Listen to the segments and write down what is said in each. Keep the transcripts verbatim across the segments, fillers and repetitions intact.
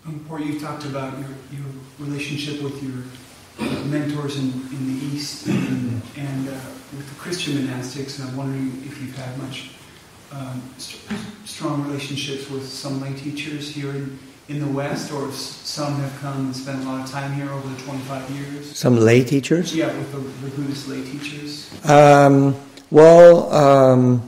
Um, Before you talked about your, your relationship with your mentors in, in the East and, and uh, with the Christian monastics, and I'm wondering if you've had much um, st- strong relationships with some lay teachers here in, in the West, or if some have come and spent a lot of time here over the twenty-five years. Some lay teachers? Yeah, with the, the Buddhist lay teachers. Um, well, um,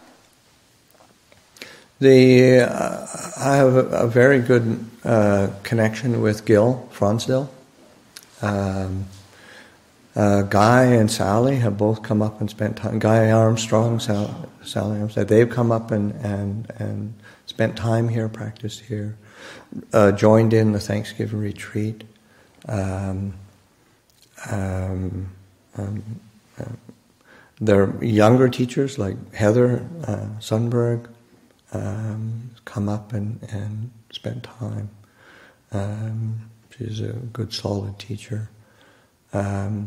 the uh, I have a, a very good uh, connection with Gil Fronsdal. Um, uh, Guy and Sally have both come up and spent time. Guy Armstrong, Sally, Sally Armstrong, they've come up and, and, and spent time here, practiced here, uh, joined in the Thanksgiving retreat. Um, um, um, uh, there are younger teachers like Heather uh, Sundberg um, come up and, and spent time. Um, She's a good, solid teacher. Um,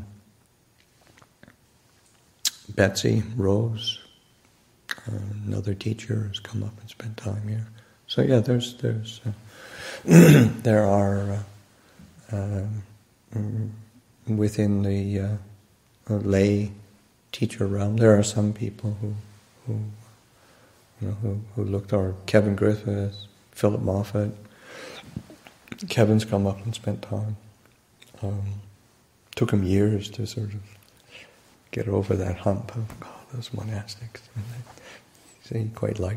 Betsy Rose, uh, another teacher, has come up and spent time here. So yeah, there's there's uh, there are uh, uh, within the uh, lay teacher realm, there are some people who who you know who, who looked, or Kevin Griffith, Philip Moffat. Kevin's come up and spent time. Um, took him years to sort of get over that hump of, oh, those monastics. He quite liked